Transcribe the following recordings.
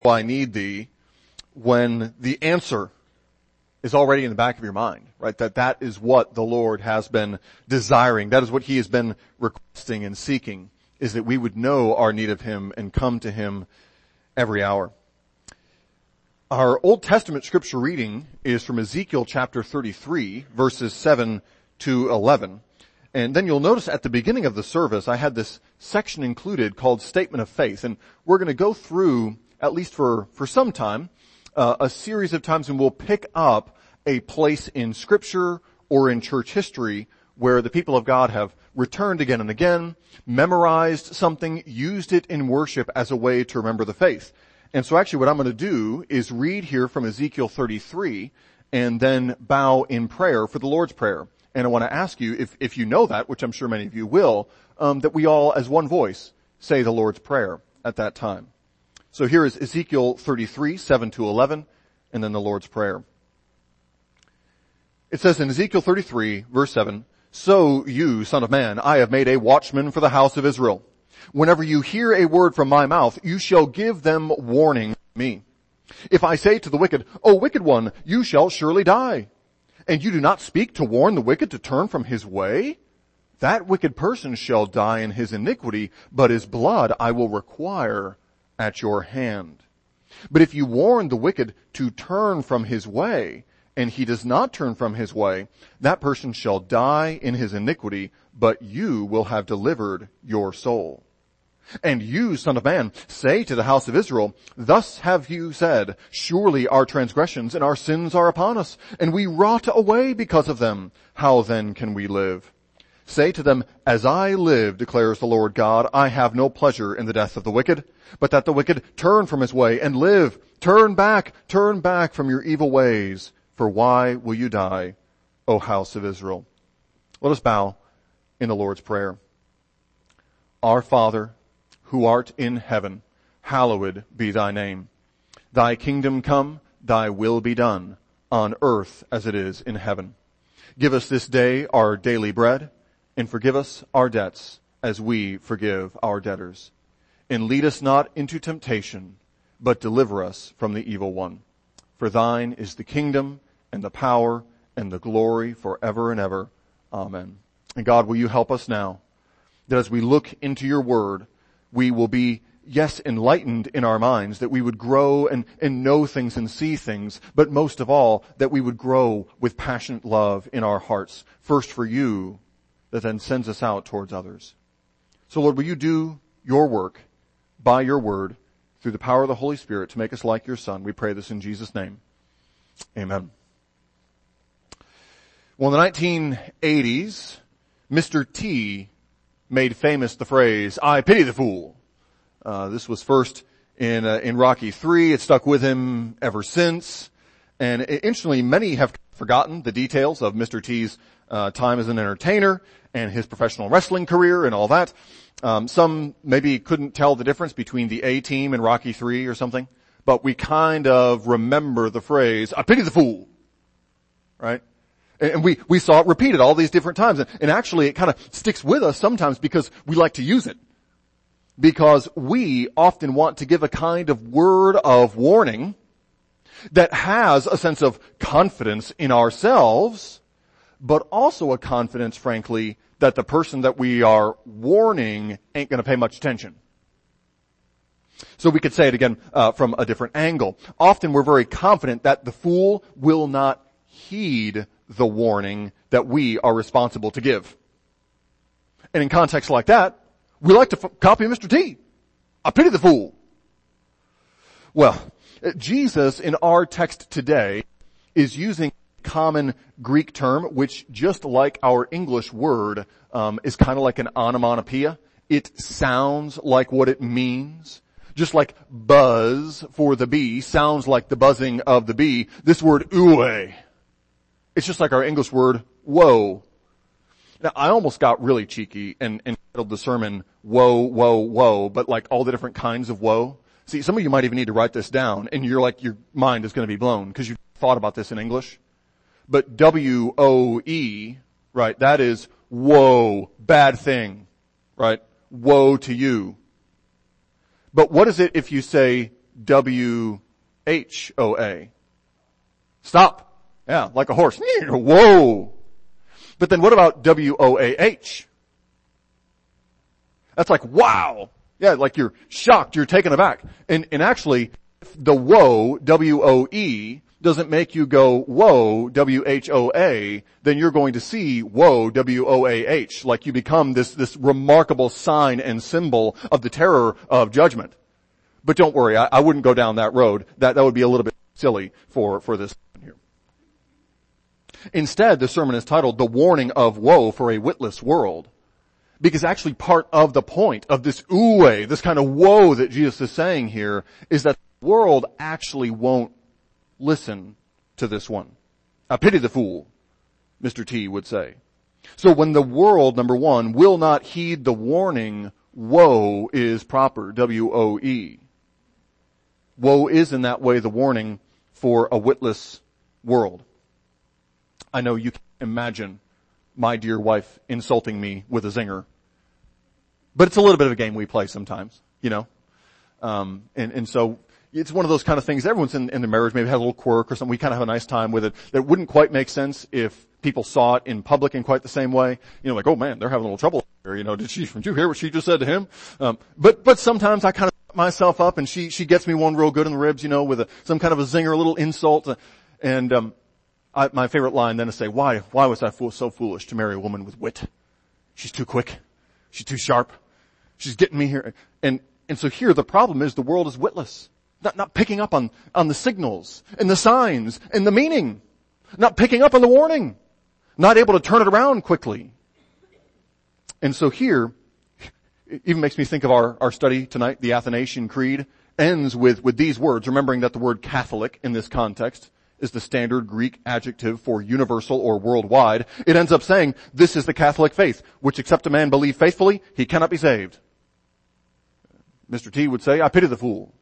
I need thee, when the answer is already in the back of your mind, right? That is what the Lord has been desiring. That is what he has been requesting and seeking, is that we would know our need of him and come to him every hour. Our Old Testament scripture reading is from Ezekiel chapter 33, verses 7 to 11. And then you'll notice at the beginning of the service, I had this section included called Statement of Faith. And we're going to go through, at least for some time, a series of times, and we'll pick up a place in scripture or in church history where the people of God have returned again and again, memorized something, used it in worship as a way to remember the faith. And so actually what I'm going to do is read here from Ezekiel 33 and then bow in prayer for the Lord's Prayer. And I want to ask you, if you know that, which I'm sure many of you will, that we all as one voice say the Lord's Prayer at that time. So here is Ezekiel 33, 7 to 11, and then the Lord's Prayer. It says in Ezekiel 33, verse 7, "So you, son of man, I have made a watchman for the house of Israel. Whenever you hear a word from my mouth, you shall give them warning from me. If I say to the wicked, O wicked one, you shall surely die, and you do not speak to warn the wicked to turn from his way, that wicked person shall die in his iniquity, but his blood I will require at your hand. But if you warn the wicked to turn from his way, and he does not turn from his way, that person shall die in his iniquity, but you will have delivered your soul. And you, son of man, say to the house of Israel, thus have you said, surely our transgressions and our sins are upon us, and we rot away because of them. How then can we live? Say to them, as I live, declares the Lord God, I have no pleasure in the death of the wicked, but that the wicked turn from his way and live. Turn back from your evil ways. For why will you die, O house of Israel?" Let us bow in the Lord's Prayer. Our Father, who art in heaven, hallowed be thy name. Thy kingdom come, thy will be done, on earth as it is in heaven. Give us this day our daily bread, and forgive us our debts as we forgive our debtors. And lead us not into temptation, but deliver us from the evil one. For thine is the kingdom and the power and the glory forever and ever. Amen. And God, will you help us now, that as we look into your word, we will be, yes, enlightened in our minds, that we would grow and know things and see things, but most of all, that we would grow with passionate love in our hearts, first for you, that then sends us out towards others. So Lord, will you do your work by your word through the power of the Holy Spirit to make us like your Son? We pray this in Jesus' name. Amen. Well, in the 1980s, Mr. T made famous the phrase, "I pity the fool." This was first in Rocky III. It stuck with him ever since. And interestingly, many have forgotten the details of Mr. T's time as an entertainer and his professional wrestling career and all that. Some maybe couldn't tell the difference between the A-Team and Rocky III or something, but we kind of remember the phrase, "I pity the fool," right? And we saw it repeated all these different times. And actually it kind of sticks with us sometimes because we like to use it. Because we often want to give a kind of word of warning that has a sense of confidence in ourselves, but also a confidence, frankly, that the person that we are warning ain't going to pay much attention. So we could say it again from a different angle. Often we're very confident that the fool will not heed the warning that we are responsible to give. And in contexts like that, we like to copy Mr. T. I pity the fool. Well, Jesus in our text today is using a common Greek term, which just like our English word, is kind of like an onomatopoeia. It sounds like what it means. Just like buzz for the bee sounds like the buzzing of the bee, this word uwe, it's just like our English word woe. Now, I almost got really cheeky and titled the sermon, "Woe, woe, woe," but like all the different kinds of woe. See, some of you might even need to write this down, and you're like, your mind is going to be blown because you thought about this in English. But W-O-E, right, that is woe, bad thing, right? Woe to you. But what is it if you say W-H-O-A. Stop. Yeah, like a horse. Whoa. But then what about W-O-A-H? That's like, wow. Yeah, like you're shocked, you're taken aback. And actually, if the woe, W-O-E, doesn't make you go, whoa, W-H-O-A, then you're going to see, whoa, W-O-A-H, like you become this remarkable sign and symbol of the terror of judgment. But don't worry, I wouldn't go down that road. That would be a little bit silly for this here. Instead, the sermon is titled, The Warning of Woe for a Witless World. Because actually part of the point of this ooh, this kind of woe that Jesus is saying here, is that the world actually won't listen to this one. I pity the fool, Mr. T would say. So when the world, number one, will not heed the warning, woe is proper, W-O-E. Woe is in that way the warning for a witless world. I know you can imagine my dear wife insulting me with a zinger. But it's a little bit of a game we play sometimes, you know. And so it's one of those kind of things. Everyone's in the marriage maybe has a little quirk or something. We kind of have a nice time with it. That wouldn't quite make sense if people saw it in public in quite the same way. You know, like, oh man, they're having a little trouble here. You know, did you hear what she just said to him? But sometimes I kind of set myself up and she gets me one real good in the ribs, you know, with some kind of a zinger, a little insult. My favorite line then is say, why was I so foolish to marry a woman with wit? She's too quick. She's too sharp. She's getting me here. And so here the problem is the world is witless. Not picking up on the signals and the signs and the meaning. Not picking up on the warning. Not able to turn it around quickly. And so here, it even makes me think of our study tonight, the Athanasian Creed, ends with these words, remembering that the word Catholic in this context is the standard Greek adjective for universal or worldwide. It ends up saying, this is the Catholic faith, which except a man believe faithfully, he cannot be saved. Mr. T would say, I pity the fool.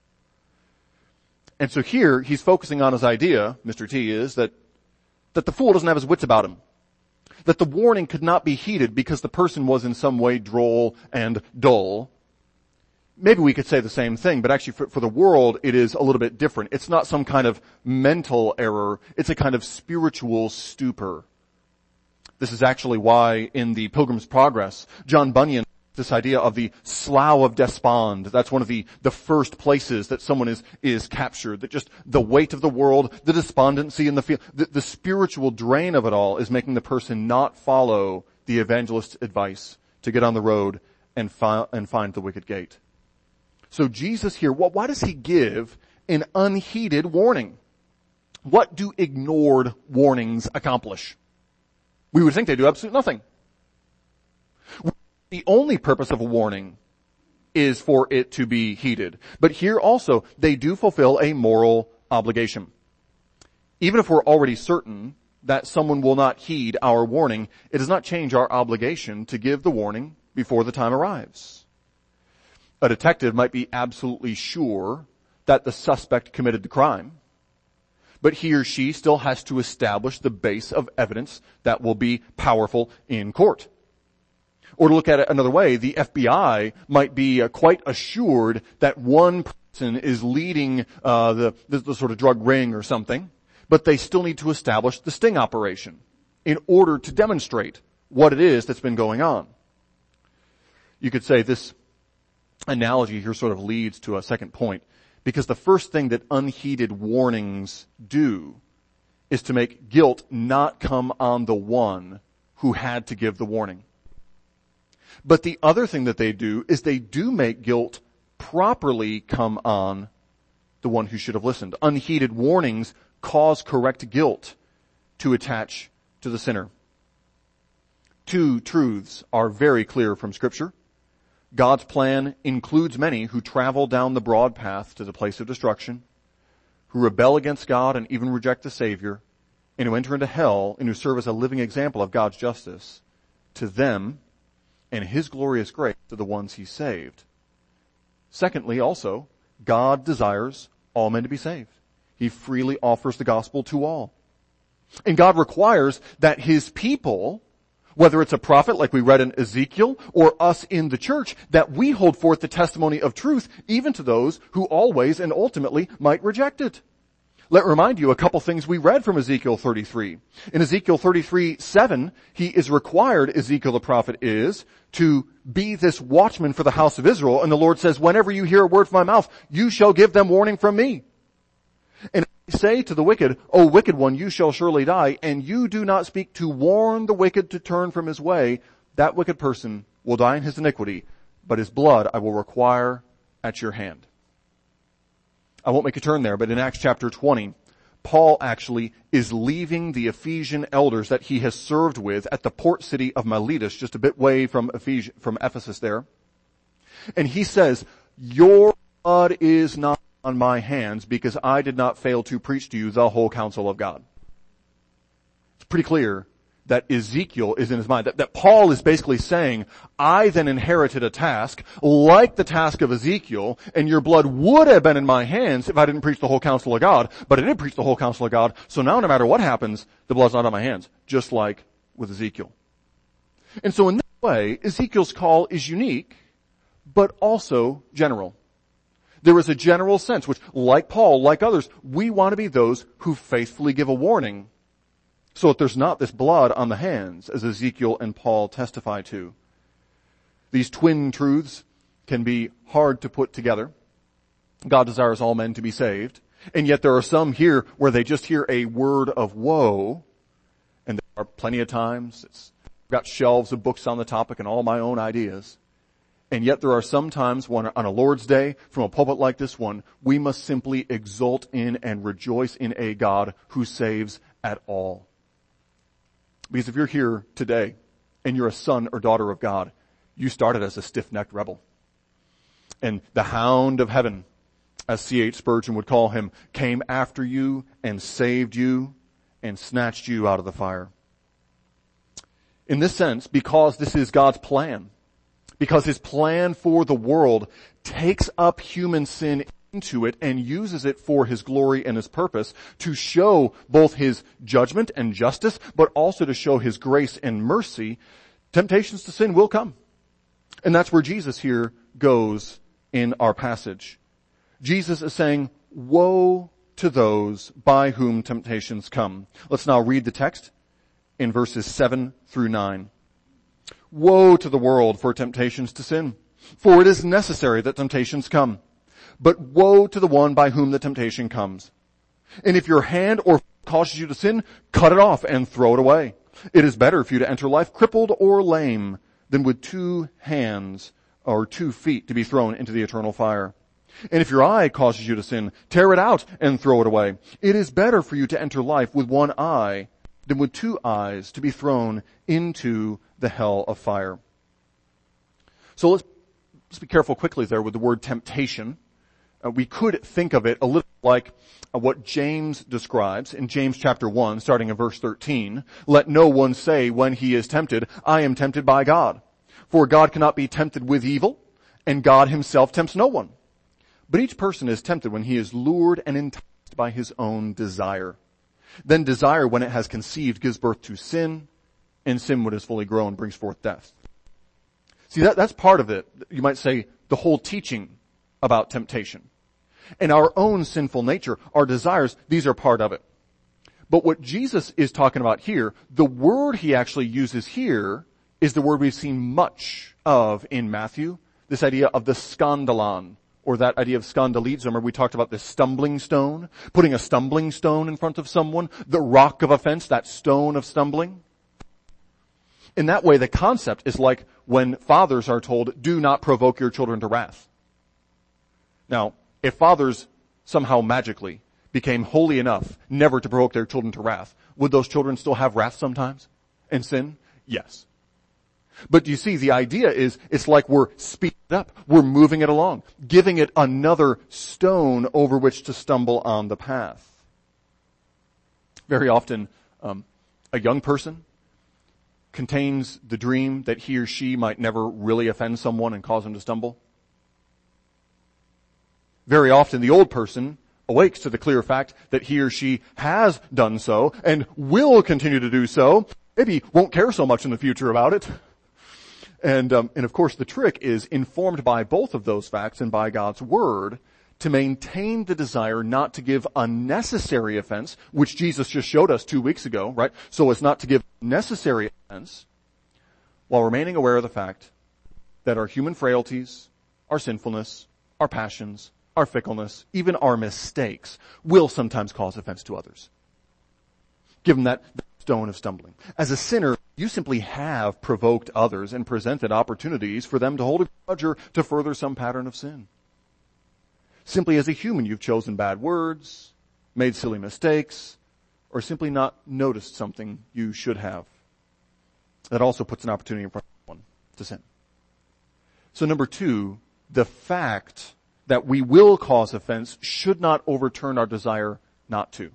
And so here, he's focusing on his idea, Mr. T is, that the fool doesn't have his wits about him. That the warning could not be heeded because the person was in some way droll and dull. Maybe we could say the same thing, but actually for the world, it is a little bit different. It's not some kind of mental error. It's a kind of spiritual stupor. This is actually why in the Pilgrim's Progress, John Bunyan, this idea of the slough of despond, that's one of the first places that someone is captured, that just the weight of the world, the despondency and the spiritual drain of it all is making the person not follow the evangelist's advice to get on the road and find the wicket gate. So Jesus here, why does he give an unheeded warning? What do ignored warnings accomplish? We would think they do absolutely nothing. The only purpose of a warning is for it to be heeded. But here also, they do fulfill a moral obligation. Even if we're already certain that someone will not heed our warning, it does not change our obligation to give the warning before the time arrives. A detective might be absolutely sure that the suspect committed the crime, but he or she still has to establish the base of evidence that will be powerful in court. Or to look at it another way, the FBI might be quite assured that one person is leading the sort of drug ring or something, but they still need to establish the sting operation in order to demonstrate what it is that's been going on. You could say this analogy here sort of leads to a second point, because the first thing that unheeded warnings do is to make guilt not come on the one who had to give the warning. But the other thing that they do is they do make guilt properly come on the one who should have listened. Unheeded warnings cause correct guilt to attach to the sinner. Two truths are very clear from Scripture. God's plan includes many who travel down the broad path to the place of destruction, who rebel against God and even reject the Savior, and who enter into hell and who serve as a living example of God's justice to them and His glorious grace to the ones He saved. Secondly, also, God desires all men to be saved. He freely offers the gospel to all. And God requires that His people Whether it's a prophet like we read in Ezekiel or us in the church, that we hold forth the testimony of truth even to those who always and ultimately might reject it. Let me remind you a couple things we read from Ezekiel 33. In Ezekiel 33:7, he is required, Ezekiel the prophet is, to be this watchman for the house of Israel. And the Lord says, whenever you hear a word from my mouth, you shall give them warning from me. And I say to the wicked, O wicked one, you shall surely die, and you do not speak to warn the wicked to turn from his way, that wicked person will die in his iniquity, but his blood I will require at your hand. I won't make a turn there, but in Acts chapter 20, Paul actually is leaving the Ephesian elders that he has served with at the port city of Miletus, just a bit away from Ephesus there. And he says, your blood is not on my hands because I did not fail to preach to you the whole counsel of God. It's pretty clear that Ezekiel is in his mind, that Paul is basically saying, I then inherited a task like the task of Ezekiel, and your blood would have been in my hands if I didn't preach the whole counsel of God, but I did preach the whole counsel of God, so now no matter what happens, the blood's not on my hands, just like with Ezekiel. And so in this way, Ezekiel's call is unique, but also general. There is a general sense which, like Paul, like others, we want to be those who faithfully give a warning so that there's not this blood on the hands, as Ezekiel and Paul testify to. These twin truths can be hard to put together. God desires all men to be saved, and yet there are some here where they just hear a word of woe, and there are plenty of times, I've got shelves of books on the topic and all my own ideas. And yet there are some times when on a Lord's Day, from a pulpit like this one, we must simply exult in and rejoice in a God who saves at all. Because if you're here today and you're a son or daughter of God, you started as a stiff-necked rebel. And the hound of heaven, as C.H. Spurgeon would call him, came after you and saved you and snatched you out of the fire. In this sense, because this is God's plan, because his plan for the world takes up human sin into it and uses it for his glory and his purpose to show both his judgment and justice, but also to show his grace and mercy, temptations to sin will come. And that's where Jesus here goes in our passage. Jesus is saying, woe to those by whom temptations come. Let's now read the text in verses 7 through 9. Woe to the world for temptations to sin, for it is necessary that temptations come. But woe to the one by whom the temptation comes. And if your hand or foot causes you to sin, cut it off and throw it away. It is better for you to enter life crippled or lame than with 2 hands or 2 feet to be thrown into the eternal fire. And if your eye causes you to sin, tear it out and throw it away. It is better for you to enter life with 1 eye than with 2 eyes to be thrown into the hell of fire. So let's be careful quickly there with the word temptation. We could think of it a little like what James describes in James chapter 1, starting in verse 13. Let no one say when he is tempted, I am tempted by God. For God cannot be tempted with evil, and God himself tempts no one. But each person is tempted when he is lured and enticed by his own desire. Then desire, when it has conceived, gives birth to sin, and sin, when it is fully grown, brings forth death. See, that's part of it. You might say the whole teaching about temptation. And our own sinful nature, our desires, these are part of it. But what Jesus is talking about here, the word he actually uses here is the word we've seen much of in Matthew, this idea of the skandalon, or that idea of skandalizo. Remember we talked about this stumbling stone, putting a stumbling stone in front of someone, the rock of offense, that stone of stumbling. In that way, the concept is like when fathers are told, do not provoke your children to wrath. Now, if fathers somehow magically became holy enough never to provoke their children to wrath, would those children still have wrath sometimes and sin? Yes. But you see, the idea is it's like we're speeding it up. We're moving it along, giving it another stone over which to stumble on the path. Very often, a young person contains the dream that he or she might never really offend someone and cause them to stumble. Very often the old person awakes to the clear fact that he or she has done so and will continue to do so, maybe won't care so much in the future about it. And of course the trick is informed by both of those facts and by God's word to maintain the desire not to give unnecessary offense, which Jesus just showed us 2 weeks ago, right? So as not to give necessary offense, while remaining aware of the fact that our human frailties, our sinfulness, our passions, our fickleness, even our mistakes will sometimes cause offense to others. Give them that stone of stumbling. As a sinner, you simply have provoked others and presented opportunities for them to hold a grudge or to further some pattern of sin. Simply as a human, you've chosen bad words, made silly mistakes, or simply not noticed something you should have. That also puts an opportunity in front of one to sin. So number 2, the fact that we will cause offense should not overturn our desire not to.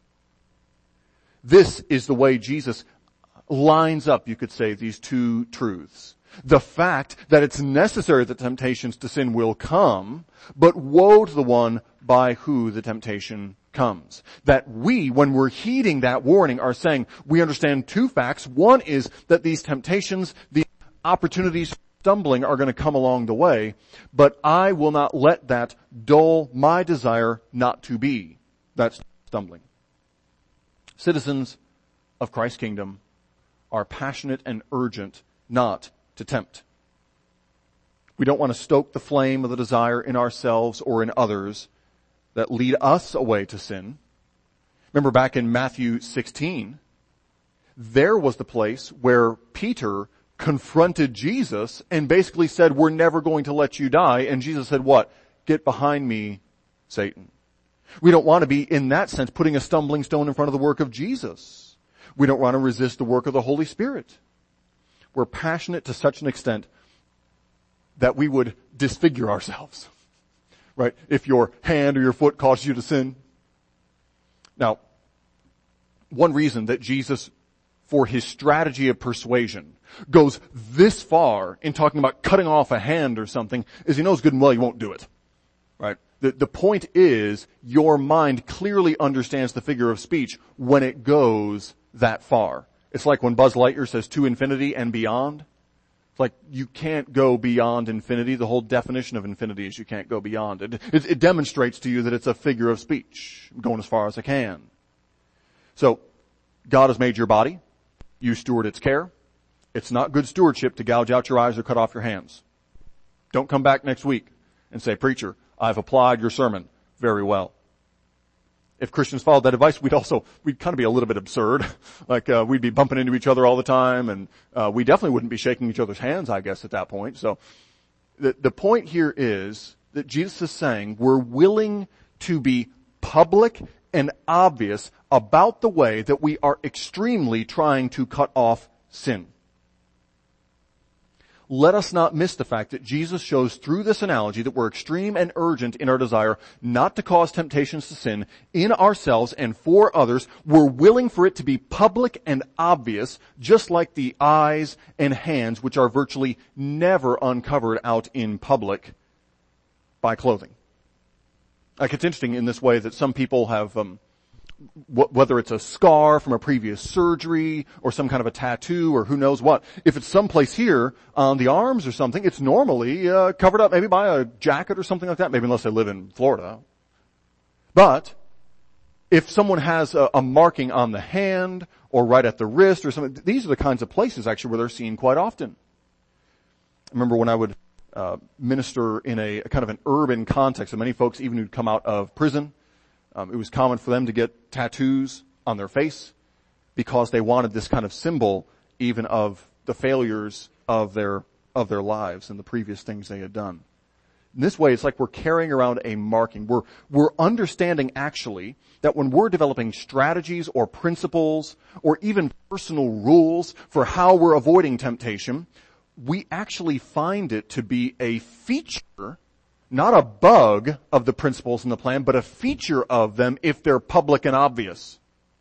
This is the way Jesus lines up, you could say, these two truths. The fact that it's necessary that temptations to sin will come, but woe to the one by who the temptation comes. That we, when we're heeding that warning, are saying we understand 2 facts. One is that these temptations, the opportunities for stumbling are going to come along the way, but I will not let that dull my desire not to be. That's stumbling. Citizens of Christ's kingdom are passionate and urgent not to tempt. We don't want to stoke the flame of the desire in ourselves or in others that lead us away to sin. Remember back in Matthew 16, there was the place where Peter confronted Jesus and basically said, we're never going to let you die. And Jesus said, what? Get behind me, Satan. We don't want to be, in that sense, putting a stumbling stone in front of the work of Jesus. We don't want to resist the work of the Holy Spirit. We're passionate to such an extent that we would disfigure ourselves, right? If your hand or your foot causes you to sin. Now, one reason that Jesus, for his strategy of persuasion, goes this far in talking about cutting off a hand or something is he knows good and well you won't do it, right? The point is your mind clearly understands the figure of speech when it goes that far. It's like when Buzz Lightyear says to infinity and beyond. It's like you can't go beyond infinity. The whole definition of infinity is you can't go beyond it. It demonstrates to you that it's a figure of speech. I'm going as far as I can. So, God has made your body. You steward its care. It's not good stewardship to gouge out your eyes or cut off your hands. Don't come back next week and say, preacher, I've applied your sermon very well. If Christians followed that advice, we'd kind of be a little bit absurd. Like, we'd be bumping into each other all the time, and we definitely wouldn't be shaking each other's hands, I guess, at that point. So, the point here is that Jesus is saying we're willing to be public and obvious about the way that we are extremely trying to cut off sin. Let us not miss the fact that Jesus shows through this analogy that we're extreme and urgent in our desire not to cause temptations to sin in ourselves and for others. We're willing for it to be public and obvious, just like the eyes and hands, which are virtually never uncovered out in public by clothing. Like, it's interesting in this way that some people have, whether it's a scar from a previous surgery or some kind of a tattoo or who knows what, if it's someplace here on the arms or something, it's normally covered up maybe by a jacket or something like that, maybe unless they live in Florida. But if someone has a marking on the hand or right at the wrist or something, these are the kinds of places actually where they're seen quite often. I remember when I would minister in a kind of an urban context, and many folks even who'd come out of prison, it was common for them to get tattoos on their face because they wanted this kind of symbol even of the failures of their lives and the previous things they had done. In this way, it's like we're carrying around a marking. We're understanding actually that when we're developing strategies or principles or even personal rules for how we're avoiding temptation, we actually find it to be a feature, not a bug of the principles in the plan, but a feature of them if they're public and obvious.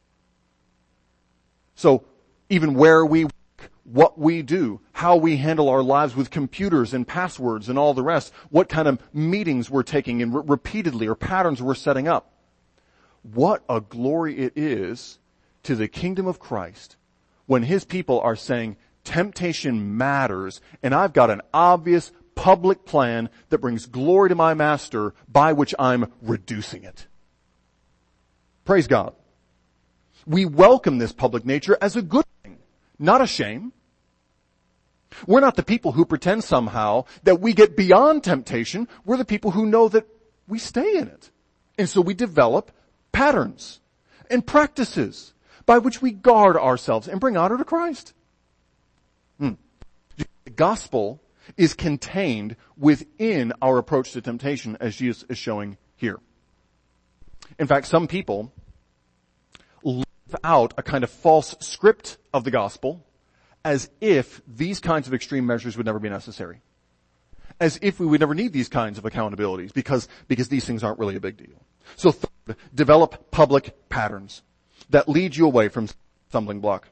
So even where we work, what we do, how we handle our lives with computers and passwords and all the rest, what kind of meetings we're taking in repeatedly or patterns we're setting up. What a glory it is to the kingdom of Christ when his people are saying temptation matters and I've got an obvious public plan that brings glory to my master by which I'm reducing it. Praise God. We welcome this public nature as a good thing, not a shame. We're not the people who pretend somehow that we get beyond temptation. We're the people who know that we stay in it. And so we develop patterns and practices by which we guard ourselves and bring honor to Christ. The gospel is contained within our approach to temptation, as Jesus is showing here. In fact, some people live out a kind of false script of the gospel as if these kinds of extreme measures would never be necessary. As if we would never need these kinds of accountabilities because these things aren't really a big deal. So third, develop public patterns that lead you away from stumbling block.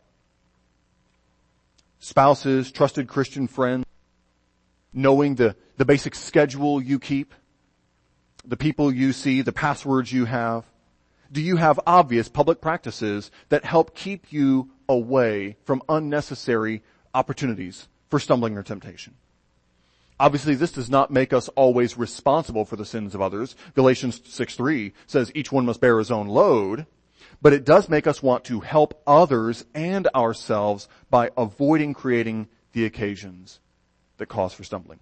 Spouses, trusted Christian friends, knowing the basic schedule you keep, the people you see, the passwords you have. Do you have obvious public practices that help keep you away from unnecessary opportunities for stumbling or temptation? Obviously, this does not make us always responsible for the sins of others. Galatians 6:3 says each one must bear his own load, but it does make us want to help others and ourselves by avoiding creating the occasions that cause for stumbling.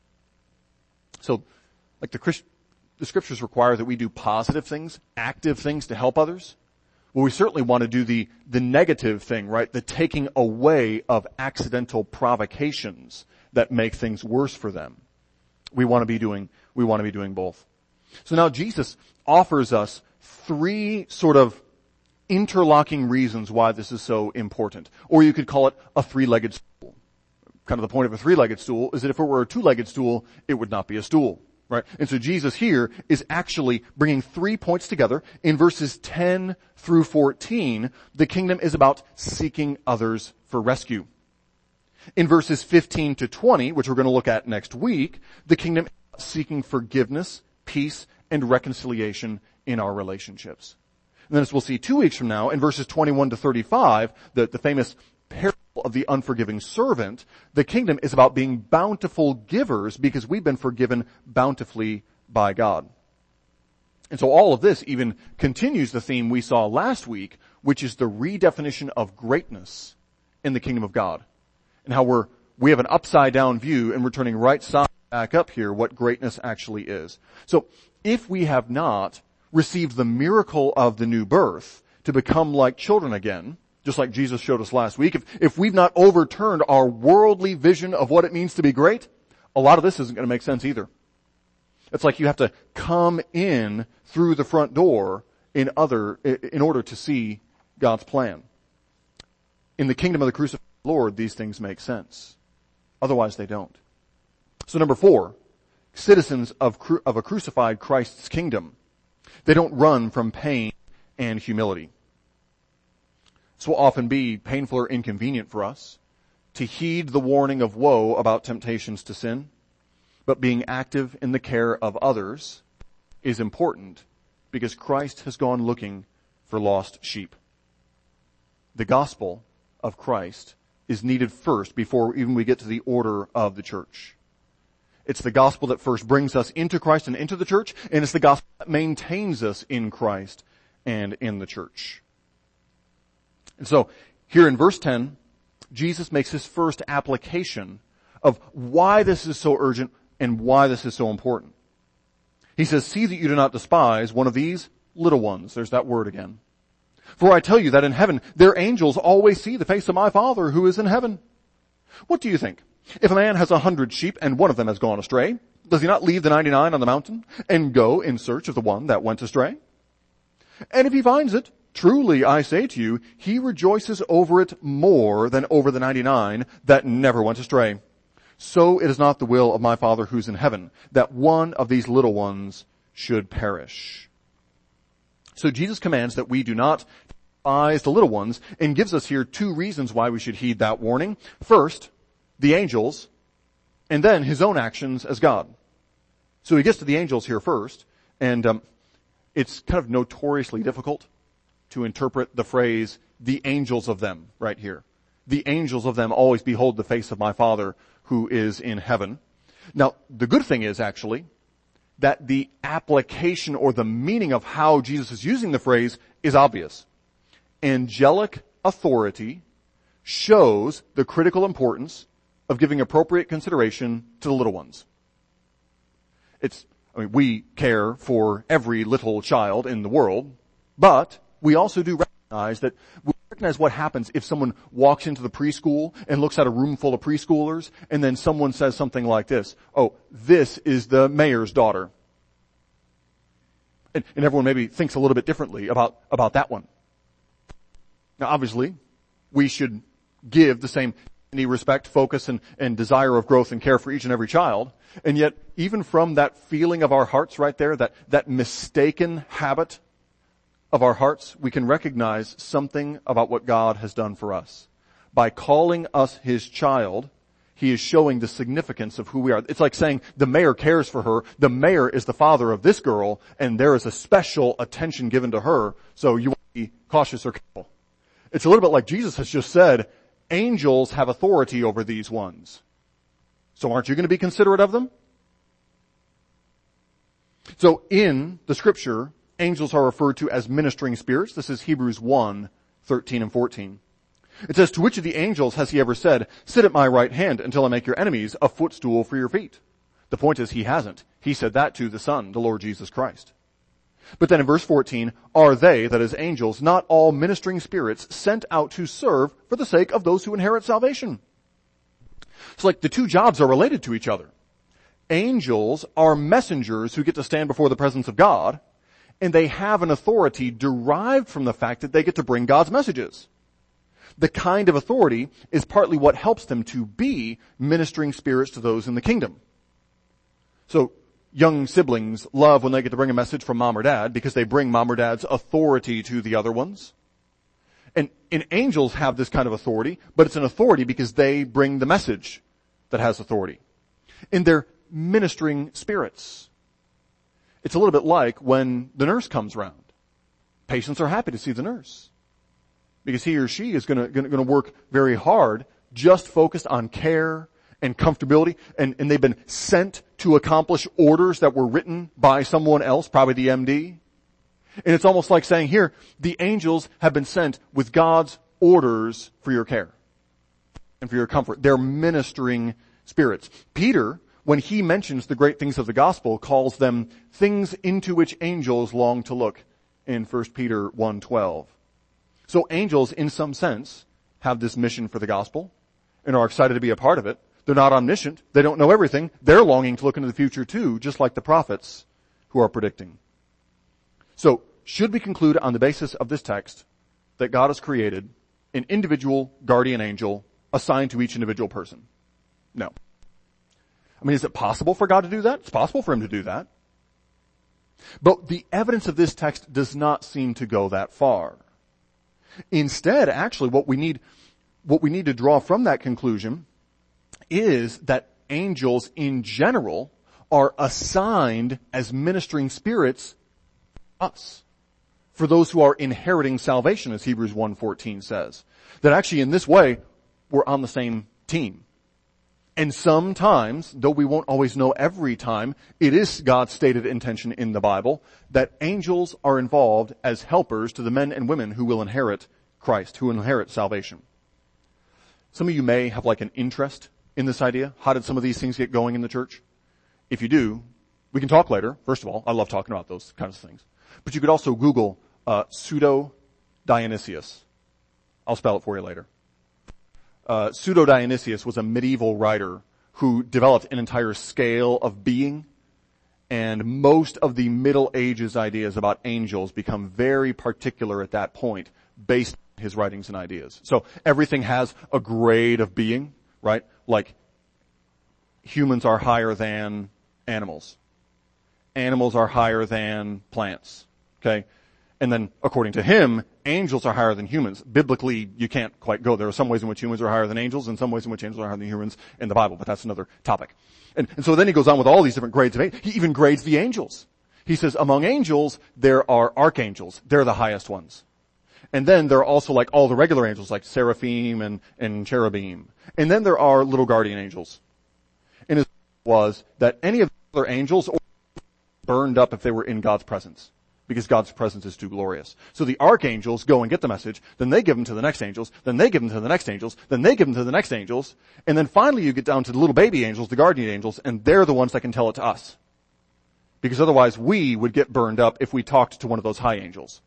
So, like the scriptures require that we do positive things, active things to help others. Well, we certainly want to do the negative thing, right? The taking away of accidental provocations that make things worse for them. We want to be doing both. So now Jesus offers us three sort of interlocking reasons why this is so important. Or you could call it a three-legged stool. Kind of the point of a three-legged stool is that if it were a two-legged stool, it would not be a stool. Right? And so Jesus here is actually bringing 3 points together. In verses 10 through 14, the kingdom is about seeking others for rescue. In verses 15 to 20, which we're going to look at next week, the kingdom is about seeking forgiveness, peace, and reconciliation in our relationships. And then as we'll see 2 weeks from now, in verses 21 to 35, the famous parable of the unforgiving servant, the kingdom is about being bountiful givers because we've been forgiven bountifully by God. And so all of this even continues the theme we saw last week, which is the redefinition of greatness in the kingdom of God. And how we have an upside down view and we're turning right side back up here what greatness actually is. So if we have not received the miracle of the new birth to become like children again, just like Jesus showed us last week, if we've not overturned our worldly vision of what it means to be great, a lot of this isn't going to make sense either. It's like you have to come in through the front door in order to see God's plan. In the kingdom of the crucified Lord, these things make sense. Otherwise they don't. So number 4, citizens of a crucified Christ's kingdom. They don't run from pain and humility. This will often be painful or inconvenient for us to heed the warning of woe about temptations to sin, but being active in the care of others is important because Christ has gone looking for lost sheep. The gospel of Christ is needed first before even we get to the order of the church. It's the gospel that first brings us into Christ and into the church, and it's the gospel that maintains us in Christ and in the church. And so, here in verse 10, Jesus makes his first application of why this is so urgent and why this is so important. He says, "See that you do not despise one of these little ones." There's that word again. "For I tell you that in heaven their angels always see the face of my Father who is in heaven. What do you think? If a man has 100 sheep and one of them has gone astray, does he not leave the 99 on the mountain and go in search of the one that went astray? And if he finds it, truly I say to you, he rejoices over it more than over the 99 that never went astray. So it is not the will of my Father who's in heaven that one of these little ones should perish." So Jesus commands that we do not despise the little ones and gives us here 2 reasons why we should heed that warning. First, the angels, and then his own actions as God. So he gets to the angels here first, and it's kind of notoriously difficult to interpret the phrase, "the angels of them," right here. the angels of them always behold the face of my Father who is in heaven. Now, the good thing is actually that the application or the meaning of how Jesus is using the phrase is obvious. Angelic authority shows the critical importance of giving appropriate consideration to the little ones. We care for every little child in the world, but we also do recognize what happens if someone walks into the preschool and looks at a room full of preschoolers and then someone says something like this, "Oh, this is the mayor's daughter." And everyone maybe thinks a little bit differently about that one. Now obviously, we should give the same respect, focus, and desire of growth and care for each and every child. And yet, even from that feeling of our hearts right there, that mistaken habit of our hearts, we can recognize something about what God has done for us. By calling us his child, he is showing the significance of who we are. It's like saying the mayor cares for her, the mayor is the father of this girl, and there is a special attention given to her, so you want to be cautious or careful. It's a little bit like Jesus has just said, angels have authority over these ones. So aren't you going to be considerate of them? So in the scripture, angels are referred to as ministering spirits. This is Hebrews 1:13 and 14. It says, "To which of the angels has he ever said, 'Sit at my right hand until I make your enemies a footstool for your feet'?" The point is he hasn't. He said that to the Son, the Lord Jesus Christ. But then in verse 14, "Are they," that is angels, "not all ministering spirits sent out to serve for the sake of those who inherit salvation?" It's like the two jobs are related to each other. Angels are messengers who get to stand before the presence of God, and they have an authority derived from the fact that they get to bring God's messages. The kind of authority is partly what helps them to be ministering spirits to those in the kingdom. So, young siblings love when they get to bring a message from mom or dad because they bring mom or dad's authority to the other ones. And angels have this kind of authority, but it's an authority because they bring the message that has authority. And they're ministering spirits. It's a little bit like when the nurse comes around. Patients are happy to see the nurse because he or she is going to work very hard, just focused on care and comfortability, and they've been sent to accomplish orders that were written by someone else, probably the MD. And it's almost like saying here, the angels have been sent with God's orders for your care and for your comfort. They're ministering spirits. Peter, when he mentions the great things of the gospel, calls them things into which angels long to look in 1 Peter 1:12. So angels, in some sense, have this mission for the gospel and are excited to be a part of it. They're not omniscient. They don't know everything. They're longing to look into the future too, just like the prophets who are predicting. So, should we conclude on the basis of this text that God has created an individual guardian angel assigned to each individual person? No. I mean, is it possible for God to do that? It's possible for him to do that. But the evidence of this text does not seem to go that far. Instead, actually, what we need to draw from that conclusion is that angels in general are assigned as ministering spirits to us, for those who are inheriting salvation, as Hebrews 1:14 says. That actually in this way, we're on the same team. And sometimes, though we won't always know every time, it is God's stated intention in the Bible that angels are involved as helpers to the men and women who will inherit Christ, who inherit salvation. Some of you may have like an interest in this idea. How did some of these things get going in the church? If you do, we can talk later. First of all, I love talking about those kinds of things. But you could also Google Pseudo-Dionysius. I'll spell it for you later. Pseudo-Dionysius was a medieval writer who developed an entire scale of being, and most of the Middle Ages ideas about angels become very particular at that point based on his writings and ideas. So everything has a grade of being, right? Like humans are higher than animals. Animals are higher than plants. Okay? And then, according to him, angels are higher than humans. Biblically, you can't quite go. There are some ways in which humans are higher than angels and some ways in which angels are higher than humans in the Bible, but that's another topic. And so then he goes on with all these different grades of angels. He even grades the angels. He says, among angels, there are archangels. They're the highest ones. And then there are also like all the regular angels, like seraphim and cherubim. And then there are little guardian angels. And it was that any of the other angels were burned up if they were in God's presence, because God's presence is too glorious. So the archangels go and get the message, then they give them to the next angels, then they give them to the next angels, then they give them to the next angels, and then finally you get down to the little baby angels, the guardian angels, and they're the ones that can tell it to us. Because otherwise we would get burned up if we talked to one of those high angels.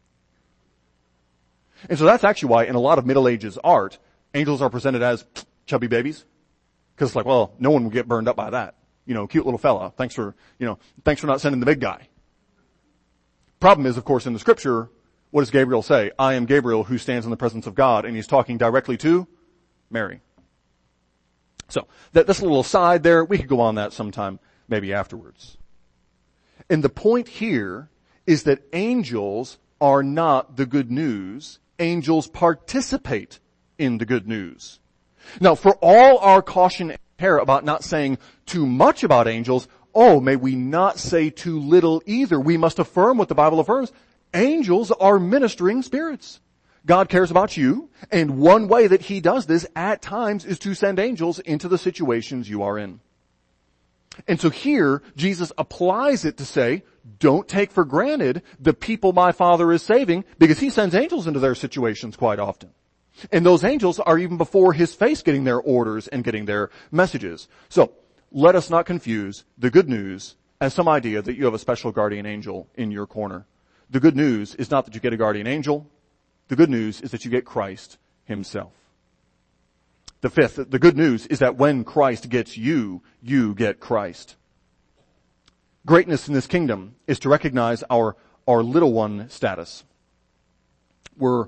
And so that's actually why in a lot of Middle Ages art, angels are presented as chubby babies. Because it's like, well, no one would get burned up by that. You know, cute little fella. Thanks for not sending the big guy. Problem is, of course, in the scripture, what does Gabriel say? I am Gabriel who stands in the presence of God, and he's talking directly to Mary. So, that's a little aside there. We could go on that sometime, maybe afterwards. And the point here is that angels are not the good news. Angels participate in the good news. Now, for all our caution and care about not saying too much about angels, may we not say too little either. We must affirm what the Bible affirms. Angels are ministering spirits. God cares about you, and one way that he does this at times is to send angels into the situations you are in. And so here, Jesus applies it to say, don't take for granted the people my Father is saving, because he sends angels into their situations quite often. And those angels are even before his face getting their orders and getting their messages. So, let us not confuse the good news as some idea that you have a special guardian angel in your corner. The good news is not that you get a guardian angel. The good news is that you get Christ himself. The fifth, the good news is that when Christ gets you, you get Christ. Greatness in this kingdom is to recognize our little one status. We're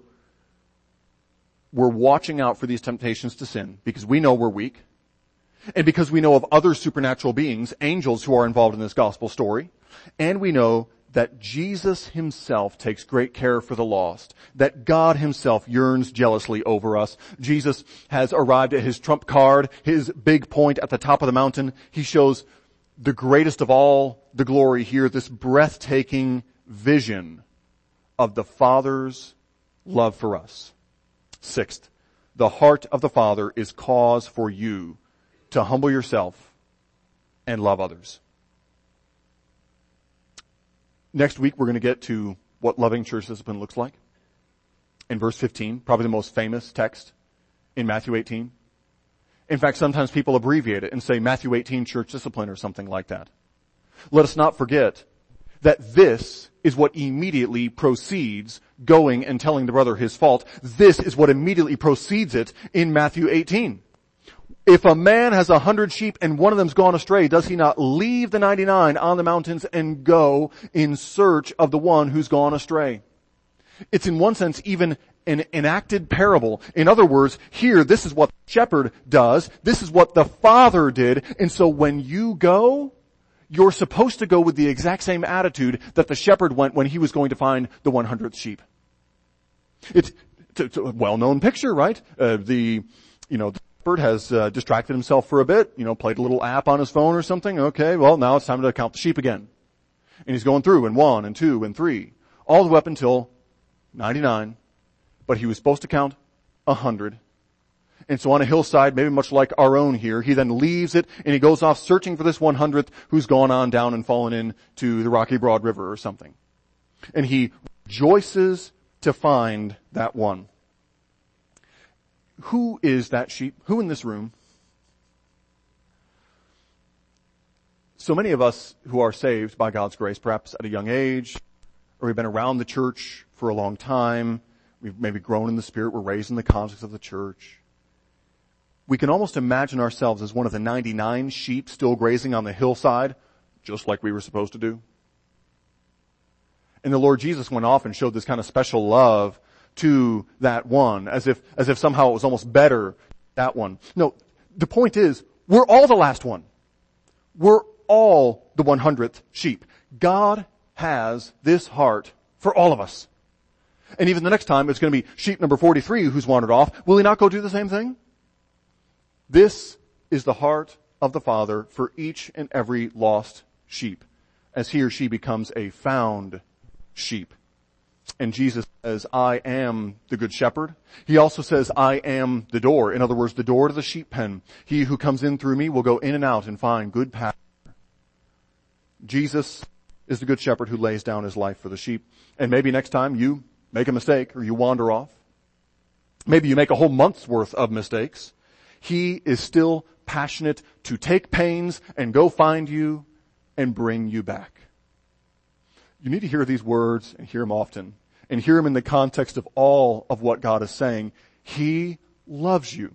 watching out for these temptations to sin because we know we're weak, and because we know of other supernatural beings, angels who are involved in this gospel story, and we know that Jesus himself takes great care for the lost, that God himself yearns jealously over us. Jesus has arrived at his trump card, his big point at the top of the mountain. He shows the greatest of all the glory here, this breathtaking vision of the Father's love for us. Sixth, the heart of the Father is cause for you to humble yourself and love others. Next week, we're going to get to what loving church discipline looks like. In verse 15, probably the most famous text in Matthew 18. In fact, sometimes people abbreviate it and say Matthew 18 church discipline or something like that. Let us not forget that this is what immediately precedes going and telling the brother his fault. This is what immediately precedes it in Matthew 18. If a man has 100 sheep and one of them's gone astray, does he not leave the 99 on the mountains and go in search of the one who's gone astray? It's in one sense even an enacted parable. In other words, here, this is what the shepherd does. This is what the Father did. And so when you go, you're supposed to go with the exact same attitude that the shepherd went when he was going to find the 100th sheep. It's a well-known picture, right? The shepherd has distracted himself for a bit, played a little app on his phone or something. Okay, well, now it's time to count the sheep again. And he's going through in 1 and 2 and 3, all the way up until 99. But he was supposed to count 100. And so on a hillside, maybe much like our own here, he then leaves it and he goes off searching for this 100th who's gone on down and fallen into the Rocky Broad River or something. And he rejoices to find that one. Who is that sheep? Who in this room? So many of us who are saved by God's grace, perhaps at a young age, or we've been around the church for a long time, we've maybe grown in the Spirit, we're raised in the context of the church. We can almost imagine ourselves as one of the 99 sheep still grazing on the hillside, just like we were supposed to do. And the Lord Jesus went off and showed this kind of special love to that one, as if somehow it was almost better, that one. No, the point is, we're all the last one. We're all the 100th sheep. God has this heart for all of us. And even the next time, it's going to be sheep number 43 who's wandered off. Will he not go do the same thing? This is the heart of the Father for each and every lost sheep, as he or she becomes a found sheep. And Jesus says, I am the good shepherd. He also says, I am the door. In other words, the door to the sheep pen. He who comes in through me will go in and out and find good pasture. Jesus is the good shepherd who lays down his life for the sheep. And maybe next time you make a mistake or you wander off. Maybe you make a whole month's worth of mistakes. He is still passionate to take pains and go find you and bring you back. You need to hear these words and hear them often. And hear them in the context of all of what God is saying. He loves you.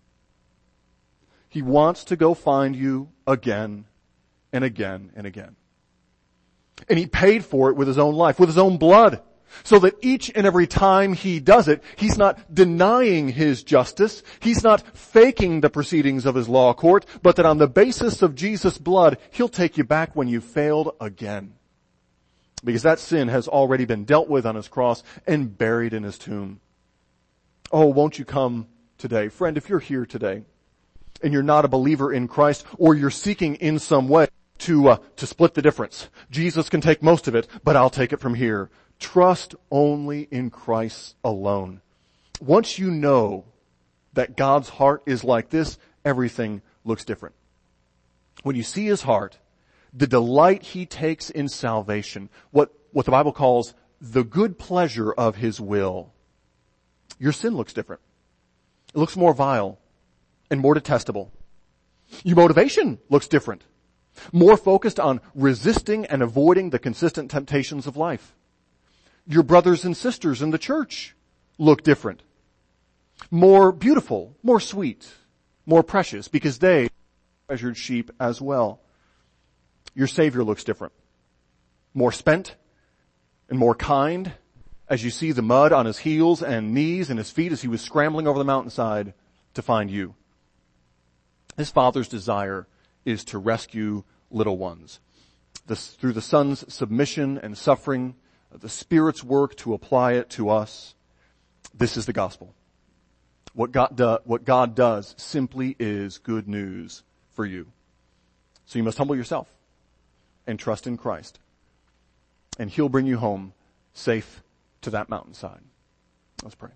He wants to go find you again and again and again. And he paid for it with his own life, with his own blood. So that each and every time he does it, he's not denying his justice. He's not faking the proceedings of his law court, but that on the basis of Jesus' blood, he'll take you back when you failed again. Because that sin has already been dealt with on his cross and buried in his tomb. Oh, won't you come today? Friend, if you're here today and you're not a believer in Christ, or you're seeking in some way to split the difference. Jesus can take most of it, but I'll take it from here. Trust only in Christ alone. Once you know that God's heart is like this, everything looks different. When you see his heart, the delight he takes in salvation, what the Bible calls the good pleasure of his will, your sin looks different. It looks more vile and more detestable. Your motivation looks different. More focused on resisting and avoiding the consistent temptations of life. Your brothers and sisters in the church look different. More beautiful, more sweet, more precious, because they are treasured sheep as well. Your Savior looks different. More spent and more kind as you see the mud on his heels and knees and his feet as he was scrambling over the mountainside to find you. His Father's desire is to rescue little ones. Through the Son's submission and suffering, the Spirit's work to apply it to us, this is the gospel. What God does simply is good news for you. So you must humble yourself and trust in Christ. And he'll bring you home safe to that mountainside. Let's pray.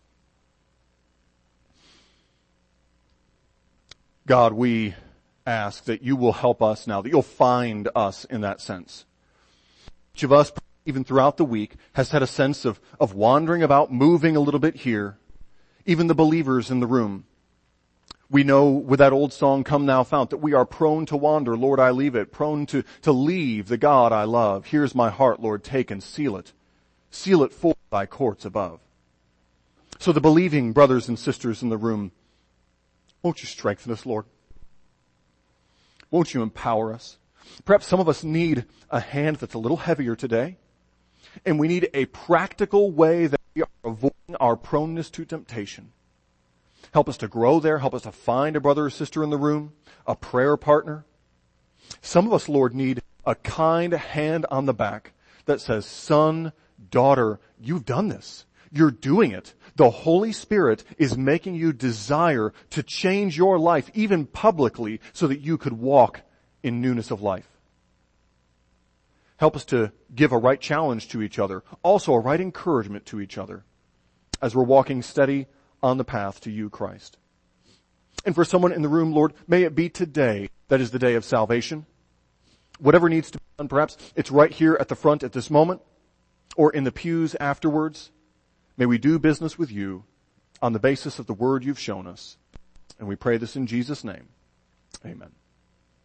God, we ask that you will help us now, that you'll find us in that sense. Each of us, even throughout the week, has had a sense of wandering about, moving a little bit here. Even the believers in the room. We know with that old song, Come Thou Fount, that we are prone to wander. Lord, I leave it. Prone to leave the God I love. Here's my heart, Lord, take and seal it. Seal it for thy courts above. So the believing brothers and sisters in the room, won't you strengthen us, Lord? Won't you empower us? Perhaps some of us need a hand that's a little heavier today. And we need a practical way that we are avoiding our proneness to temptation. Help us to grow there. Help us to find a brother or sister in the room, a prayer partner. Some of us, Lord, need a kind hand on the back that says, son, daughter, you've done this. You're doing it. The Holy Spirit is making you desire to change your life, even publicly, so that you could walk in newness of life. Help us to give a right challenge to each other, also a right encouragement to each other as we're walking steady on the path to you, Christ. And for someone in the room, Lord, may it be today that is the day of salvation. Whatever needs to be done, perhaps it's right here at the front at this moment or in the pews afterwards. May we do business with you on the basis of the word you've shown us. And we pray this in Jesus' name. Amen.